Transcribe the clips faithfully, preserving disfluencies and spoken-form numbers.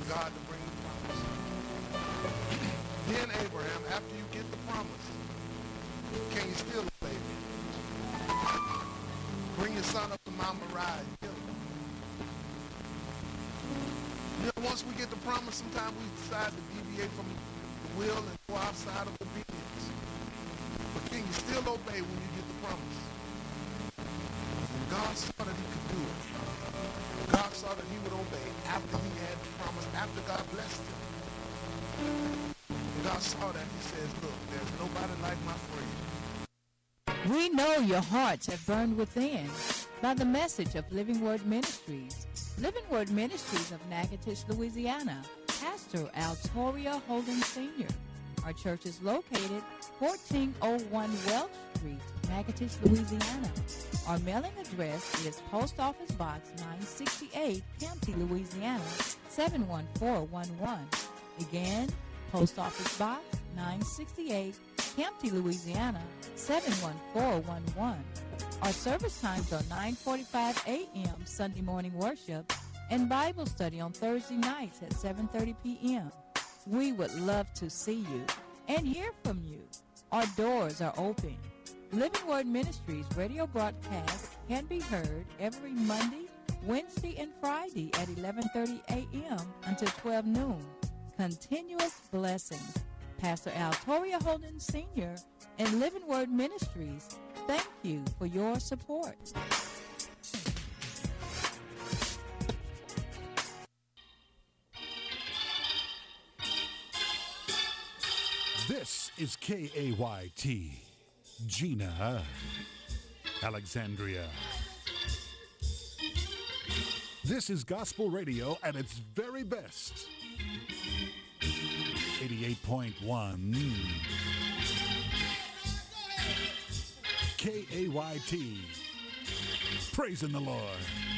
God to bring the promise. Then Abraham, after you get the promise, can you still obey me? Bring your son up to Mount Moriah and kill him. You know, once we get the promise, sometimes we decide to deviate from the will and go outside of obedience. But can you still obey when you get the promise? And God saw that he could do it. God saw that he would obey after he had the promise, after God blessed him. And God saw that. He says, look, there's nobody like my friend. We know your hearts have burned within by the message of Living Word Ministries. Living Word Ministries of Natchitoches, Louisiana. Pastor Altoria Holden Senior Our church is located fourteen oh one Welch Street, Natchitoches, Louisiana. Our mailing address is Post Office Box nine sixty-eight, Campty, Louisiana, seven one four one one. Again, Post Office Box nine sixty-eight, Campty, Louisiana, seven one four one one. Our service times are nine forty-five a.m. Sunday morning worship and Bible study on Thursday nights at seven thirty p.m. We would love to see you and hear from you. Our doors are open. Living Word Ministries radio broadcast can be heard every Monday, Wednesday, and Friday at eleven thirty a.m. until twelve noon. Continuous blessings. Pastor Altoria Holden Senior and Living Word Ministries, thank you for your support. This is K A Y T, Gina, Alexandria. This is gospel radio at its very best. eighty-eight point one K A Y T, praising the Lord.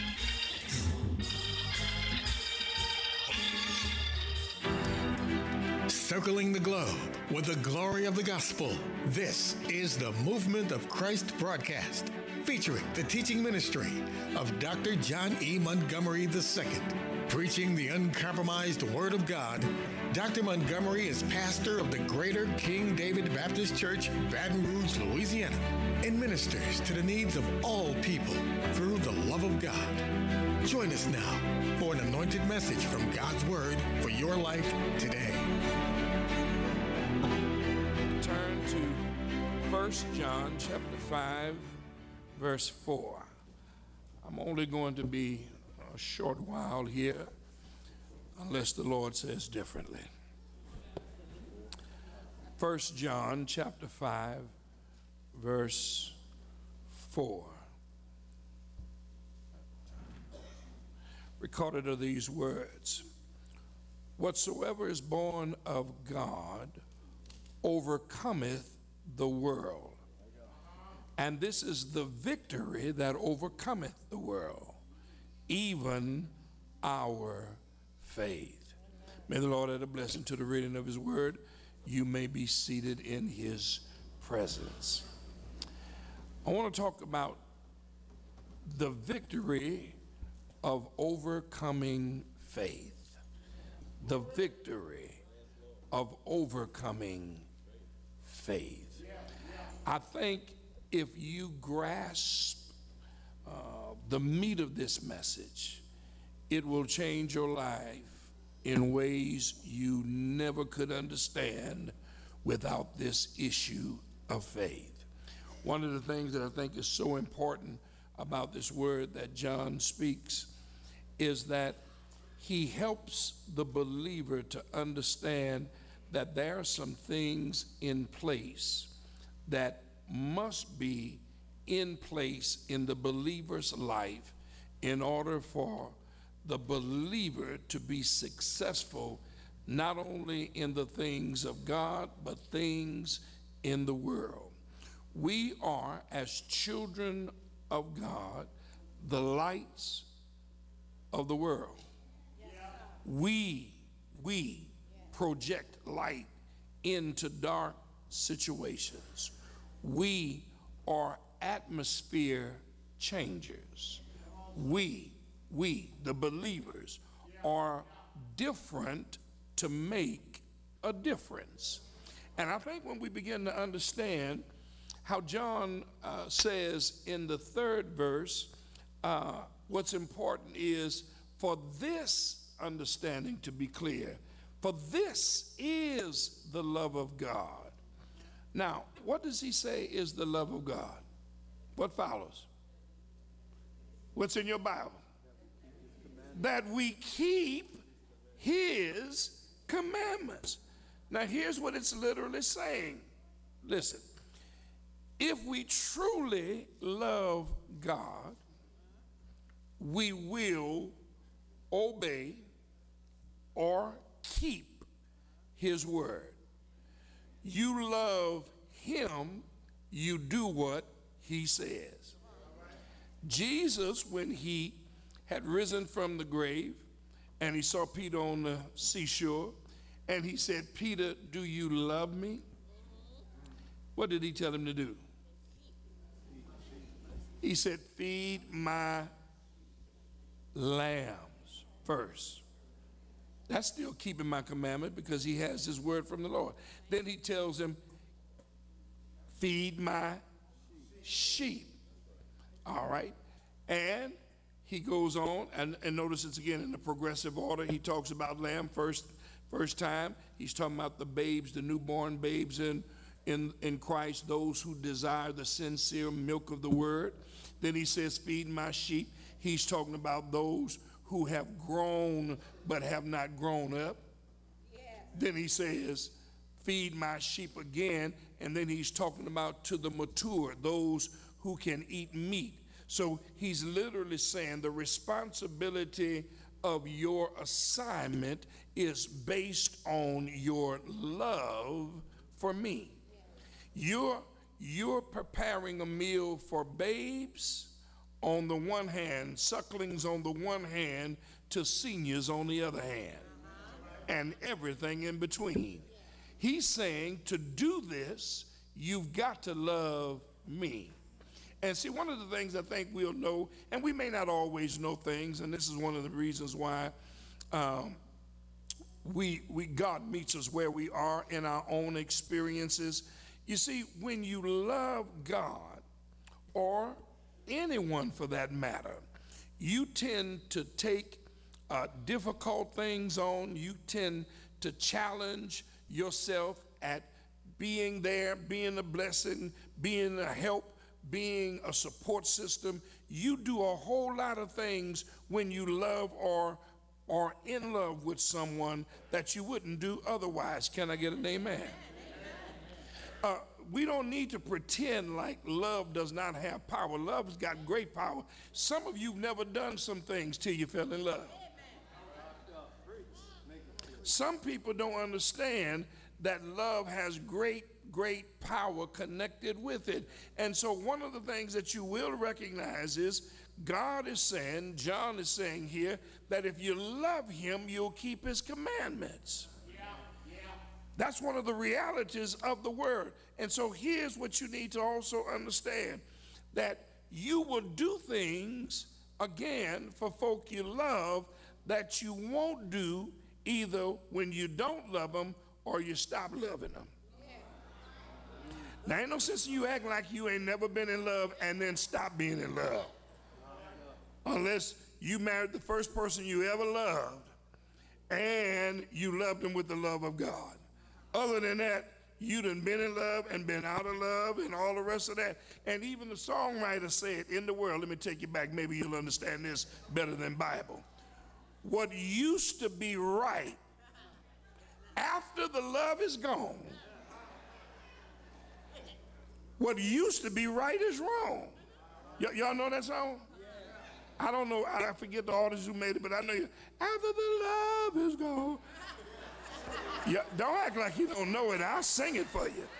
Circling the globe with the glory of the gospel. This is the Movement of Christ broadcast, featuring the teaching ministry of Doctor John E. Montgomery the Second. Preaching the uncompromised Word of God, Doctor Montgomery is pastor of the Greater King David Baptist Church, Baton Rouge, Louisiana, and ministers to the needs of all people through the love of God. Join us now for an anointed message from God's Word for your life today. Turn to First John chapter five, verse four. I'm only going to be a short while here, unless the Lord says differently. First John chapter five, verse four. Recorded are these words: whatsoever is born of God overcometh the world. And this is the victory that overcometh the world, even our faith. May the Lord add a blessing to the reading of his word. You may be seated in his presence. I want to talk about the victory of overcoming faith. The victory of overcoming faith. I think if you grasp uh, the meat of this message, it will change your life in ways you never could understand without this issue of faith. One of the things that I think is so important about this word that John speaks is that he helps the believer to understand that there are some things in place that must be in place in the believer's life in order for the believer to be successful, not only in the things of God, but things in the world. We are, as children of God, the lights of the world. We, we project light into dark situations. We are atmosphere changers. We, we, the believers, are different to make a difference. And I think when we begin to understand how John uh, says in the third verse, uh, what's important is for this understanding to be clear. For this is the love of God. Now, what does he say is the love of God? What follows? What's in your Bible? That we keep his commandments. Now, here's what it's literally saying. Listen, if we truly love God, we will obey or keep his word. You love him, you do what he says. Jesus, when he had risen from the grave and he saw Peter on the seashore, and he said, Peter, do you love me? What did he tell him to do? He said, feed my lambs first. That's still keeping my commandment because he has his word from the Lord. Then he tells him, feed my sheep. All right. And he goes on, and, and notice it's again in the progressive order. He talks about lamb first, first time. He's talking about the babes, the newborn babes in, in, in Christ, those who desire the sincere milk of the word. Then he says, feed my sheep. He's talking about those who have grown but have not grown up. Yeah. Then he says, feed my sheep again. And then he's talking about to the mature, those who can eat meat. So he's literally saying the responsibility of your assignment is based on your love for me. You're, you're preparing a meal for babes on the one hand, sucklings on the one hand, to seniors on the other hand, and everything in between. He's saying to do this, you've got to love me. And see, one of the things I think we'll know, and we may not always know things, and this is one of the reasons why um, we, we God meets us where we are in our own experiences. You see, when you love God, or anyone for that matter, you tend to take uh, difficult things on. You tend to challenge yourself at being there, being a blessing, being a help, being a support system. You do a whole lot of things when you love or are in love with someone that you wouldn't do otherwise. Can I get an amen? Uh, we don't need to pretend like love does not have power. Love has got great power. Some of you have never done some things till you fell in love. Some people don't understand that love has great great power connected with it. And so one of the things that you will recognize is God is saying, John is saying here, that if you love him, you'll keep his commandments. Yeah, yeah. That's one of the realities of the word. And so here's what you need to also understand, that you will do things, again, for folk you love that you won't do either when you don't love them or you stop loving them. Now, ain't no sense in you acting like you ain't never been in love and then stop being in love. Unless you married the first person you ever loved and you loved them with the love of God. Other than that, you done been in love and been out of love and all the rest of that. And even the songwriter said, in the world, let me take you back, maybe you'll understand this better than Bible. What used to be right, after the love is gone, what used to be right is wrong. Y- y'all know that song? I don't know, I forget the artists who made it, but I know you. After the love is gone. Yeah, don't act like you don't know it. I'll sing it for you.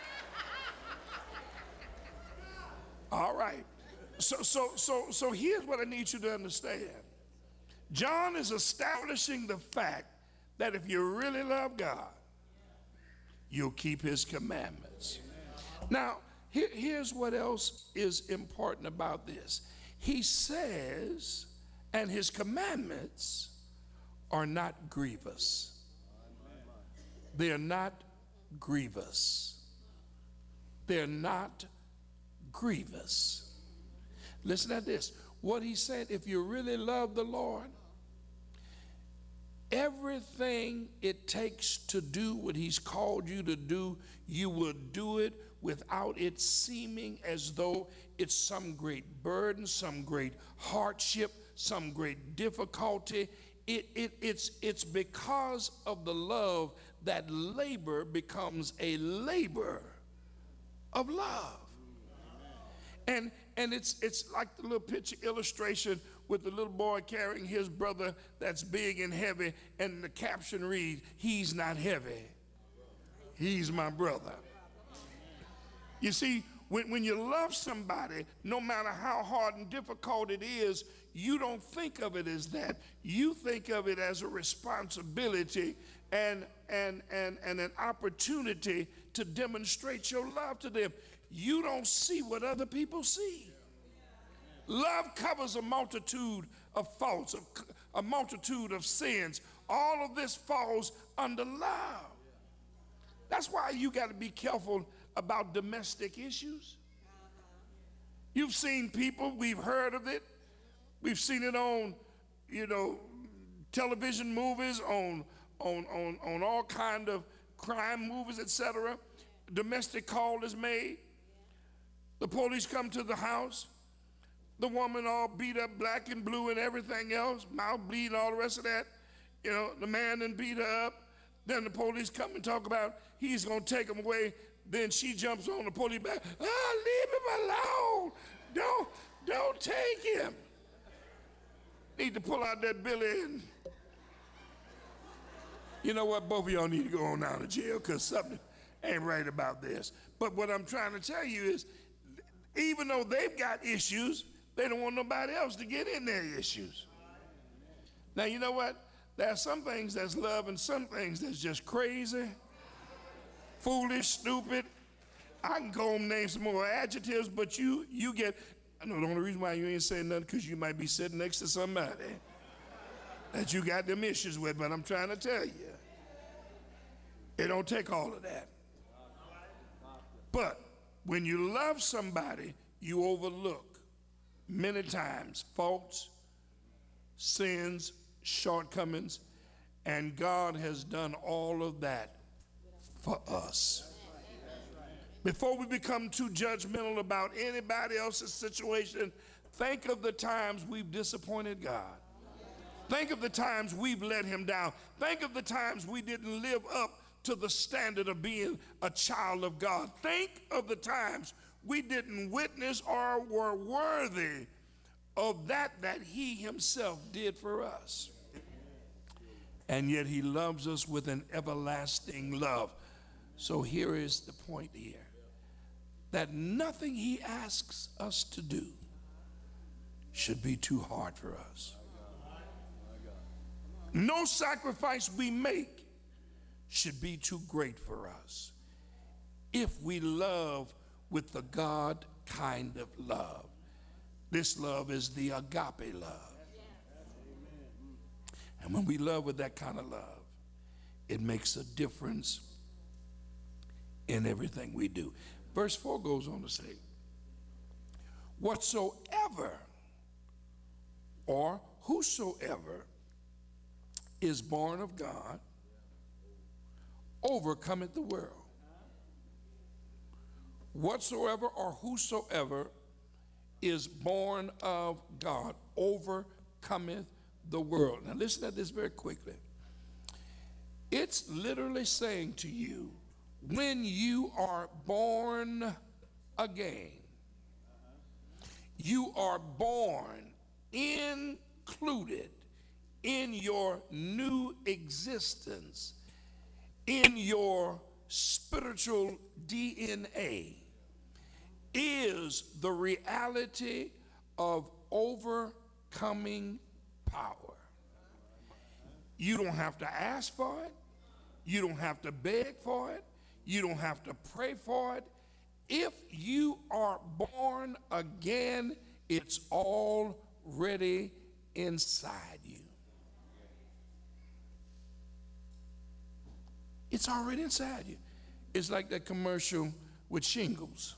All right. So, so, so, so here's what I need you to understand. John is establishing the fact that if you really love God, you'll keep his commandments. Now, here, here's what else is important about this. He says, and his commandments are not grievous. They are not grievous. They're not grievous. Listen to this. What he said, if you really love the Lord, everything it takes to do what he's called you to do, you will do it without it seeming as though it's some great burden, some great hardship, some great difficulty. It, it, it's, it's because of the love that labor becomes a labor of love. And, and it's, it's like the little picture illustration with the little boy carrying his brother that's big and heavy, and the caption reads, he's not heavy, he's my brother. You see, when, when you love somebody, no matter how hard and difficult it is, you don't think of it as that. You think of it as a responsibility and, and, and, and an opportunity to demonstrate your love to them. You don't see what other people see. Love covers a multitude of faults, a, a multitude of sins. All of this falls under love. That's why you got to be careful about domestic issues. You've seen people, we've heard of it. We've seen it on, you know, television movies, on, on, on, on all kind of crime movies, et cetera. Domestic call is made. The police come to the house. The woman all beat up, black and blue and everything else, mouth bleeding, all the rest of that. You know, the man then beat her up. Then the police come and talk about he's going to take him away. Then she jumps on the police back. Ah, leave him alone. Don't, don't take him. Need to pull out that Billy and, you know what, both of y'all need to go on down to jail because something ain't right about this. But what I'm trying to tell you is, even though they've got issues, they don't want nobody else to get in their issues. Now, you know what? There are some things that's love and some things that's just crazy, foolish, stupid. I can go and name some more adjectives, but you you get, I know the only reason why you ain't saying nothing because you might be sitting next to somebody that you got them issues with, but I'm trying to tell you, it don't take all of that. But when you love somebody, you overlook many times faults, sins, shortcomings, and God has done all of that for us. Before we become too judgmental about anybody else's situation, think of the times we've disappointed God. Think of the times we've let him down. Think of the times we didn't live up to the standard of being a child of God. Think of the times we didn't witness or were worthy of that that he himself did for us. And yet he loves us with an everlasting love. So here is the point here, that nothing he asks us to do should be too hard for us. No sacrifice we make should be too great for us if we love with the God kind of love. This love is the agape love. And when we love with that kind of love, it makes a difference in everything we do. Verse four goes on to say, whatsoever or whosoever is born of God overcometh the world. Whatsoever or whosoever is born of God overcometh the world. Now listen to this very quickly. It's literally saying to you, when you are born again, you are born included in your new existence, in your spiritual D N A, is the reality of overcoming power. You don't have to ask for it. You don't have to beg for it. You don't have to pray for it. If you are born again, it's already inside you. It's already inside you. It's like that commercial with shingles.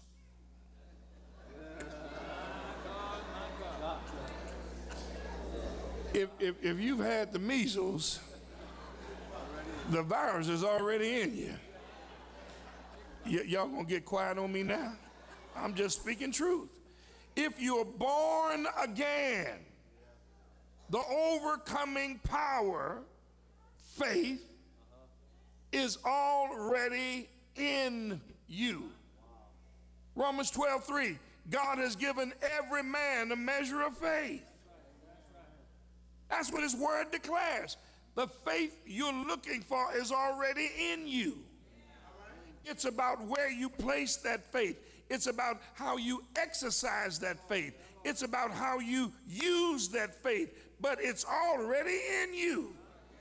If, if, if you've had the measles, the virus is already in you. Y- y'all gonna get quiet on me now? I'm just speaking truth. If you're born again, the overcoming power, faith, is already in you. Romans twelve three, God has given every man a measure of faith. That's what his word declares. The faith you're looking for is already in you. It's about where you place that faith. It's about how you exercise that faith. It's about how you use that faith, but it's already in you.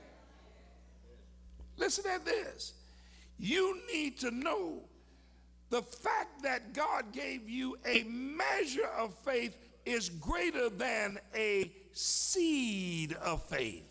Listen at this. You need to know the fact that God gave you a measure of faith is greater than a seed of faith.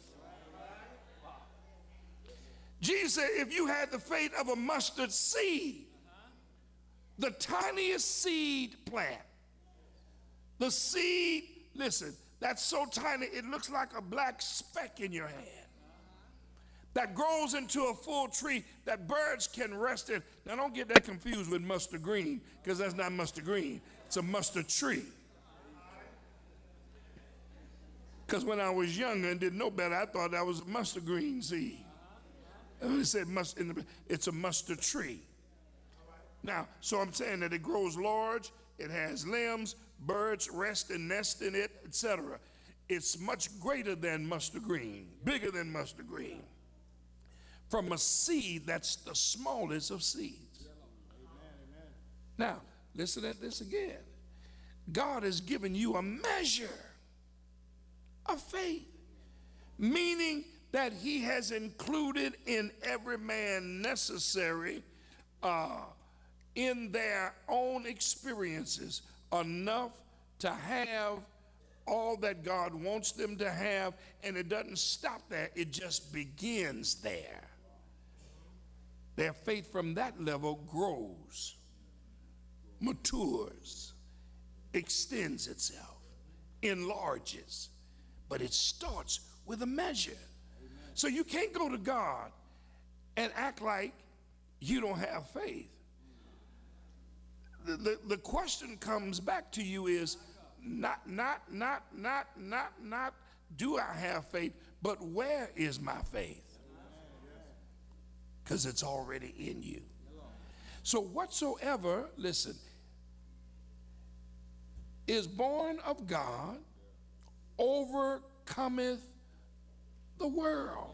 Jesus said, if you had the faith of a mustard seed, the tiniest seed plant, the seed, listen, that's so tiny it looks like a black speck in your hand, that grows into a full tree that birds can rest in. Now don't get that confused with mustard green, because that's not mustard green, it's a mustard tree. Because when I was younger and didn't know better, I thought that was a mustard green seed. And it said must, in the, it's a mustard tree. Now, so I'm saying that it grows large, it has limbs, birds rest and nest in it, et cetera. It's much greater than mustard green, bigger than mustard green. From a seed that's the smallest of seeds. Now, listen at this again. God has given you a measure of faith, meaning that he has included in every man necessary uh, in their own experiences enough to have all that God wants them to have, and it doesn't stop there, it just begins there. Their faith from that level grows, matures, extends itself, enlarges, but it starts with a measure. So you can't go to God and act like you don't have faith. The, the, the question comes back to you is not, not, not, not, not, not, do I have faith, but where is my faith? Because it's already in you. So whatsoever, listen, is born of God overcometh the world.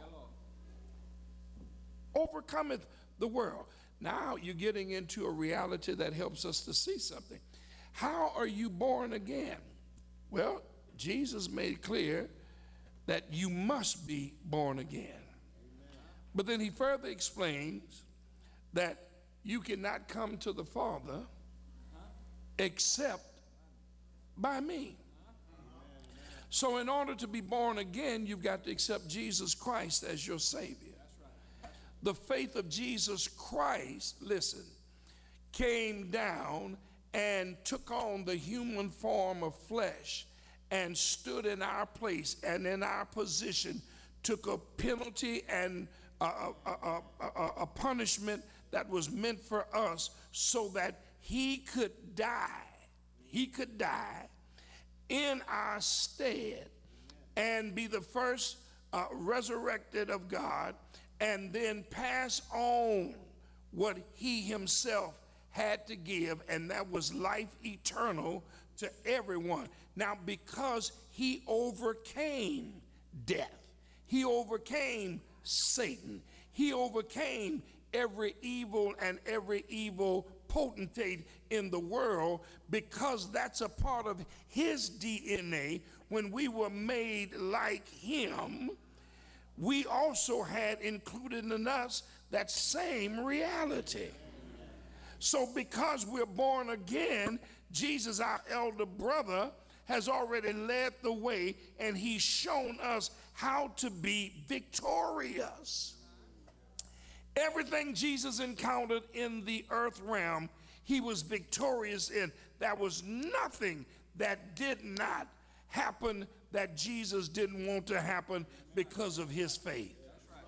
Overcometh the world. Now you're getting into a reality that helps us to see something. How are you born again? Well, Jesus made clear that you must be born again. But then he further explains that you cannot come to the Father except by me. So in order to be born again, you've got to accept Jesus Christ as your Savior. The faith of Jesus Christ, listen, came down and took on the human form of flesh and stood in our place and in our position, took a penalty and a, a, a, a, a punishment that was meant for us so that he could die. He could die in our stead and be the first uh, resurrected of God, and then pass on what he himself had to give, and that was life eternal to everyone. Now, because he overcame death, he overcame Satan, he overcame every evil and every evil potentate in the world, because that's a part of his D N A. When we were made like him, we also had included in us that same reality. So because we're born again, Jesus, our elder brother, has already led the way, and he's shown us how to be victorious Everything Jesus encountered in the earth realm, he was victorious in. There was nothing that did not happen that Jesus didn't want to happen because of his faith.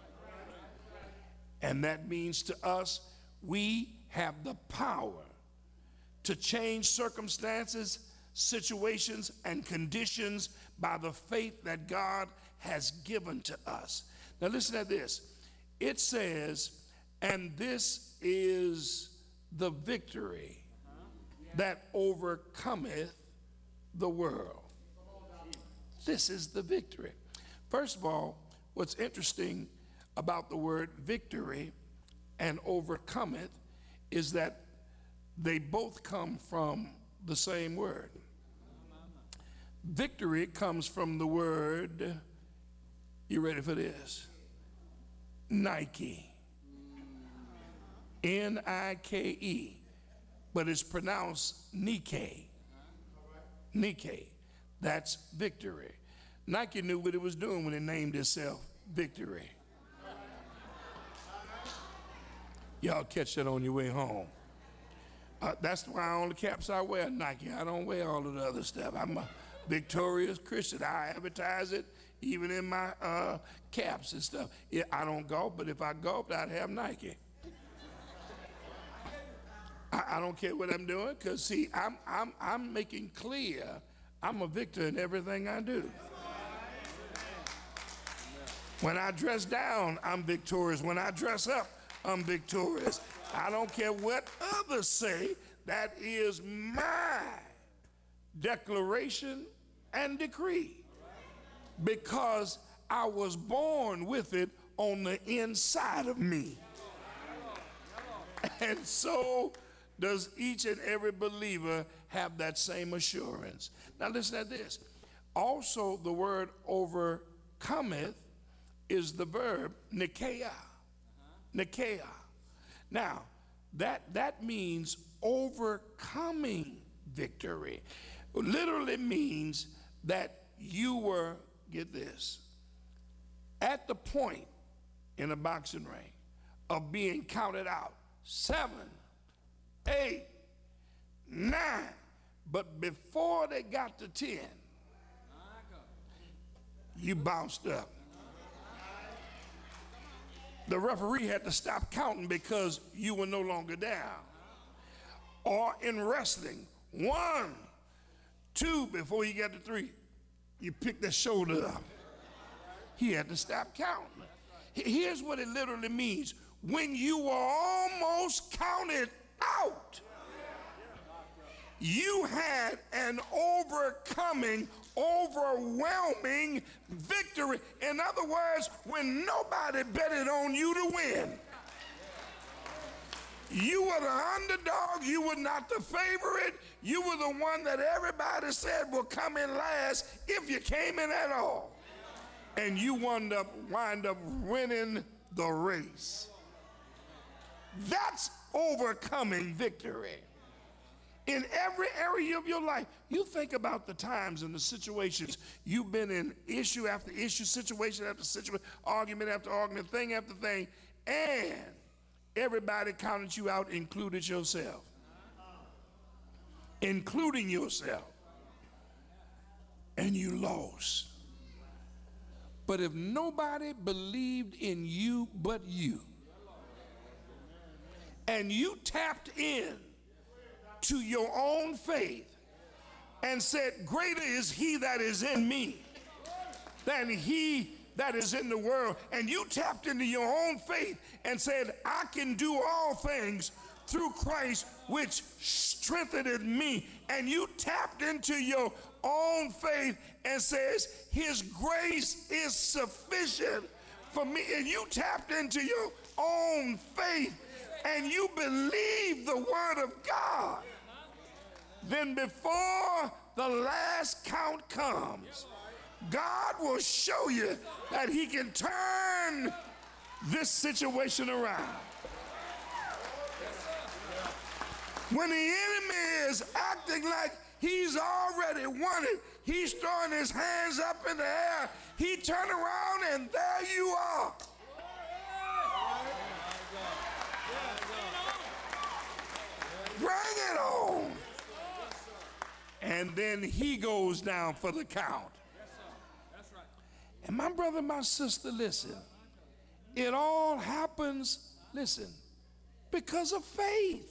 And that means to us, we have the power to change circumstances, situations, and conditions by the faith that God has given to us. Now listen to this. It says, and this is the victory that overcometh the world. This is the victory. First of all, what's interesting about the word victory and overcometh is that they both come from the same word. Victory comes from the word, you ready for this? Nike. N I K E. But it's pronounced Nike. Nike. That's victory. Nike knew what it was doing when it named itself Victory. Y'all catch that on your way home. Uh, that's why on the caps I wear Nike. I don't wear all of the other stuff. I'm a victorious Christian. I advertise it even in my uh, caps and stuff. Yeah, I don't golf, but if I golfed, I'd have Nike. I, I don't care what I'm doing, because see, I'm, I'm, I'm making clear I'm a victor in everything I do. When I dress down, I'm victorious. When I dress up, I'm victorious. I don't care what others say. That is my declaration and decree, because I was born with it on the inside of me. And so does each and every believer have that same assurance. Now listen to this. Also, the word overcometh is the verb nikeia. Nikeia. Now, that, that means overcoming victory. Literally means that you were, get this, at the point in a boxing ring of being counted out. Seven, eight, nine. But before they got to ten, you bounced up. The referee had to stop counting because you were no longer down. Or in wrestling, one, two, before you got to three, you pick the shoulder up. He had to stop counting. Here's what it literally means. When you were almost counted out, you had an overcoming, overwhelming victory. In other words, when nobody betted on you to win, you were the underdog, you were not the favorite, you were the one that everybody said will come in last if you came in at all. And you wound up, wind up winning the race. That's overcoming victory. In every area of your life, you think about the times and the situations you've been in, issue after issue, situation after situation, argument after argument, thing after thing, and everybody counted you out, included yourself. Including yourself. And you lost. But if nobody believed in you but you, and you tapped in to your own faith and said, greater is he that is in me than he that is in the world, and you tapped into your own faith and said, I can do all things through Christ which strengthened me, and you tapped into your own faith and says, his grace is sufficient for me, and you tapped into your own faith and you believe the word of God, then before the last count comes, God will show you that he can turn this situation around. When the enemy is acting like he's already won it, he's throwing his hands up in the air, he turn around and there you are. and then he goes down for the count. And my brother, my sister, listen, it all happens, listen, because of faith.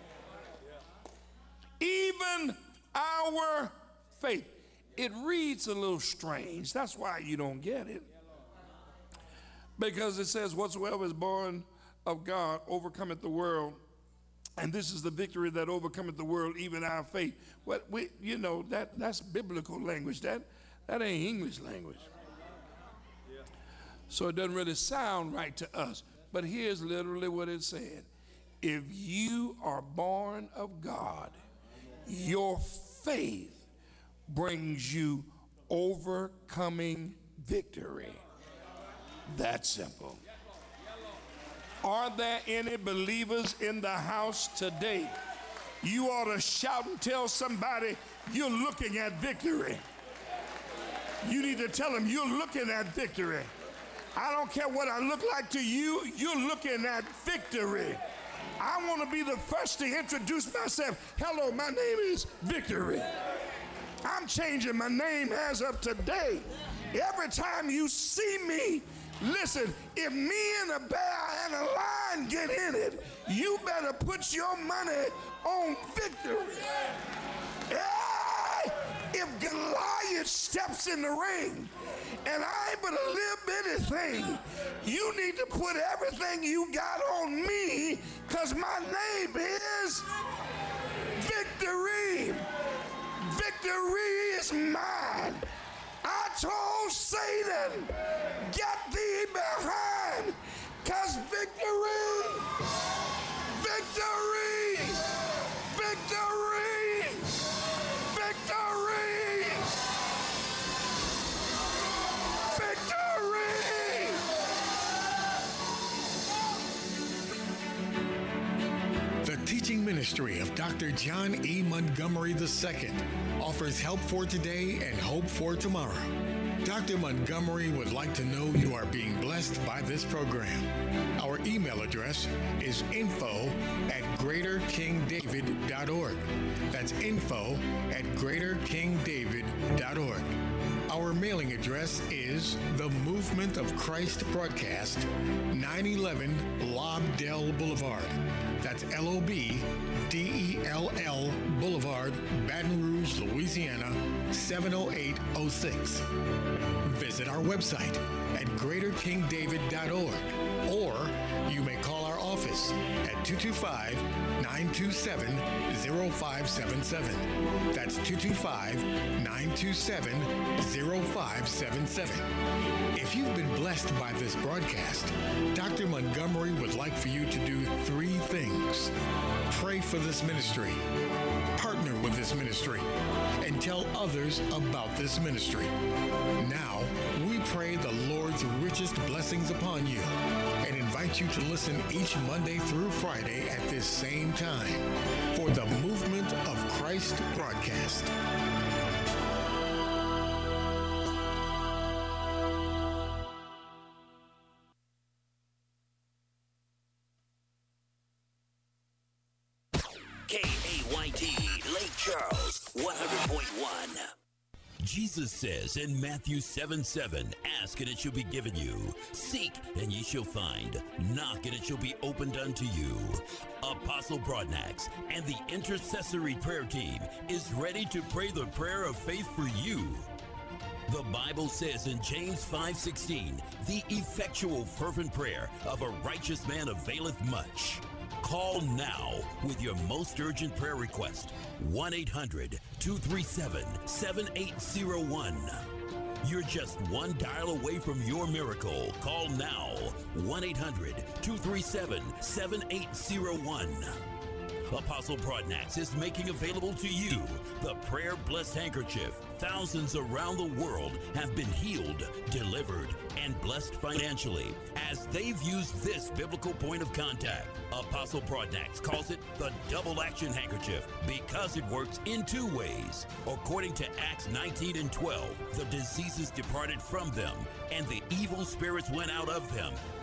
Even our faith. It reads a little strange. That's why you don't get it. Because it says, whatsoever is born of God overcometh the world. And this is the victory that overcometh the world, even our faith. What we, you know, that that's biblical language. That that ain't English language. So it doesn't really sound right to us. But here's literally what it said. If you are born of God, your faith brings you overcoming victory. That simple. Are there any believers in the house today? You ought to shout and tell somebody you're looking at victory. You need to tell them you're looking at victory. I don't care what I look like to you, you're looking at victory. I want to be the first to introduce myself. Hello, my name is Victory. I'm changing my name as of today. Every time you see me, listen, if me and a bear and a lion get in it, you better put your money on victory. Hey, if Goliath steps in the ring and I ain't but a little bitty thing, you need to put everything you got on me, because my name is Victory. Victory is mine. I told Satan, get thee behind, because victory, victory, victory, victory, victory. The teaching ministry of Doctor John E. Montgomery the Second offers help for today and hope for tomorrow. Doctor Montgomery would like to know you are being blessed by this program. Our email address is info at greater king david dot org. That's info at greater king david dot org. Our mailing address is The Movement of Christ Broadcast, nine eleven Lobdell Boulevard. That's L O B D E L L Boulevard, Baton Rouge, Louisiana, seven oh eight oh six. Visit our website at greater king david dot org, or you may call our office at two two five, nine two seven, zero five seven seven. That's two two five, nine two seven, zero five seven seven. If you've been blessed by this broadcast, Doctor Montgomery would like for you to do three things. Pray for this ministry, partner with this ministry, and tell others about this ministry. Now, we pray the Lord's richest blessings upon you and invite you to listen each Monday through Friday at this same time for the Movement of Christ broadcast. K A Y T, Lake Charles, one hundred point one. Jesus says in Matthew seven seven, ask and it shall be given you. Seek and ye shall find. Knock and it shall be opened unto you. Apostle Broadnax and the intercessory prayer team is ready to pray the prayer of faith for you. The Bible says in James five sixteen, the effectual fervent prayer of a righteous man availeth much. Call now with your most urgent prayer request. one eight hundred, two three seven, seven eight zero one. You're just one dial away from your miracle. Call now. one eight hundred, two three seven, seven eight zero one. Apostle Broadnax is making available to you the prayer blessed handkerchief. Thousands around the world have been healed, delivered, and blessed financially as they've used this biblical point of contact. Apostle Broadnax calls it the double action handkerchief because it works in two ways. According to Acts nineteen and twelve, the diseases departed from them and the evil spirits went out of them.